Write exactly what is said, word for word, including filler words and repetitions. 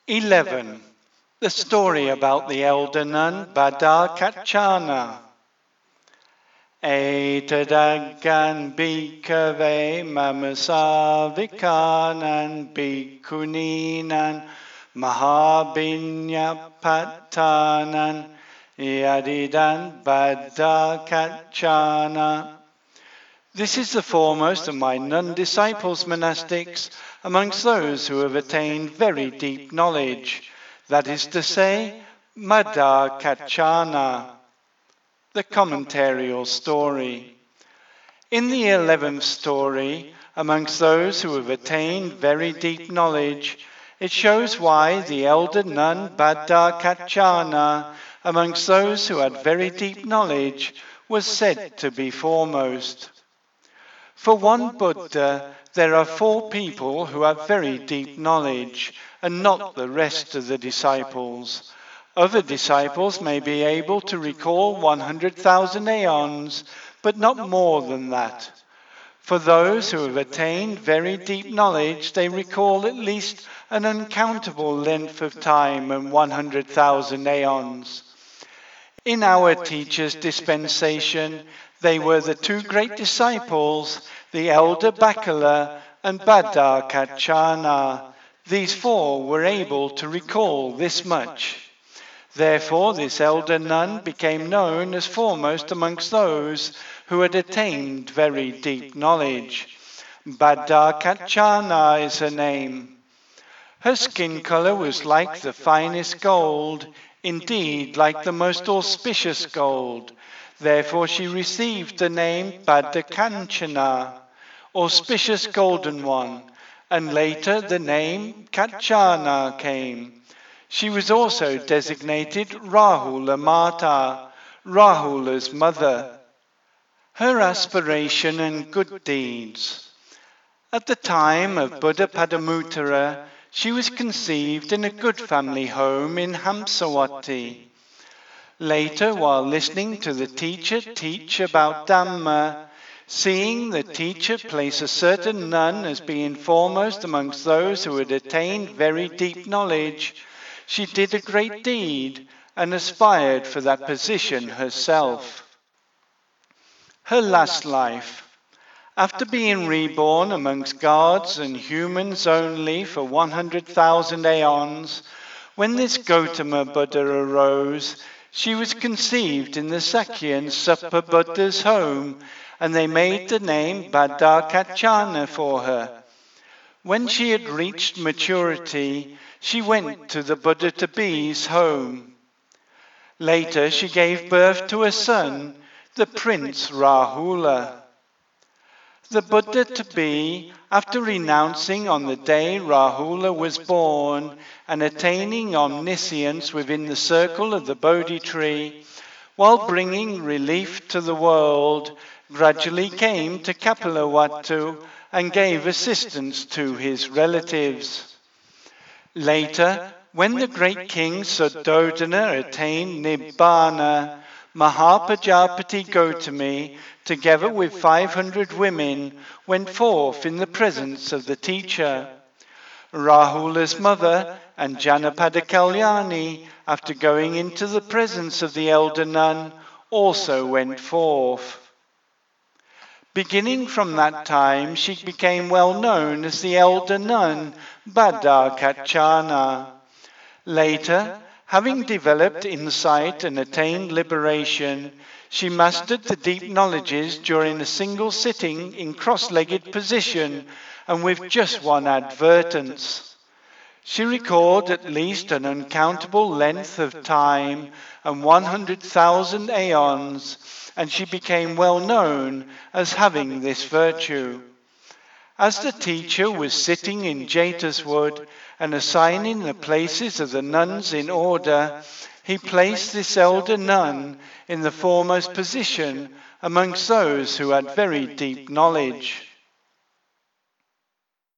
eleven. The story about the elder nun Bhadrakachana. Etadagan bhikkhave mamasavikanan bhikkhuninan mahabhinyapatanan yadidan Bhadrakachana. This is the foremost of my nun disciples monastics amongst those who have attained very deep knowledge, that is to say, Bhadrakachana. The commentary or story. In the eleventh story, amongst those who have attained very deep knowledge, it shows why the elder nun Bhadrakachana, amongst those who had very deep knowledge, was said to be foremost. For one Buddha, there are four people who have very deep knowledge, and not the rest of the disciples. Other disciples may be able to recall one hundred thousand aeons, but not more than that. For those who have attained very deep knowledge, they recall at least an uncountable length of time and one hundred thousand aeons. In our teacher's dispensation, they were the two great disciples, the elder Bakala and Bhadrakachana. These four were able to recall this much. Therefore, this elder nun became known as foremost amongst those who had attained very deep knowledge. Bhadrakachana is her name. Her skin color was like the finest gold, indeed like the most auspicious gold. Therefore she received the name Bhadrakachana, auspicious golden one, and later the name Kachana came. She was also designated Rahula Mata, Rahula's mother. Her aspiration and good deeds. At the time of Buddha Padamuttara, she was conceived in a good family home in Hamsawati. Later, while listening to the teacher teach about Dhamma, seeing the teacher place a certain nun as being foremost amongst those who had attained very deep knowledge, she did a great deed and aspired for that position herself. Her last life. After being reborn amongst gods and humans only for one hundred thousand aeons, when this Gautama Buddha arose, she was conceived in the Sakya Sappabudda's home, and they made the name Bhadrakachana for her. When she had reached maturity, she went to the Buddha-to-be's home. Later, she gave birth to a son, the Prince Rahula. The Buddha-to-be, after renouncing on the day Rahula was born and attaining omniscience within the circle of the Bodhi tree, while bringing relief to the world, gradually came to Kapilavatthu and gave assistance to his relatives. Later, when the great king Suddhodana attained Nibbana, Mahapajapati Gautami, together with five hundred women, went forth in the presence of the teacher. Rahula's mother and Janapada Kalyani, after going into the presence of the elder nun, also went forth. Beginning from that time, she became well known as the elder nun Bhadrakachana. Later, having developed insight and attained liberation, she mastered the deep knowledges during a single sitting in cross-legged position and with just one advertence. She recalled at least an uncountable length of time and one hundred thousand aeons, and she became well known as having this virtue. As the teacher was sitting in Jaitaswood and assigning the places of the nuns in order, he placed this elder nun in the foremost position amongst those who had very deep knowledge.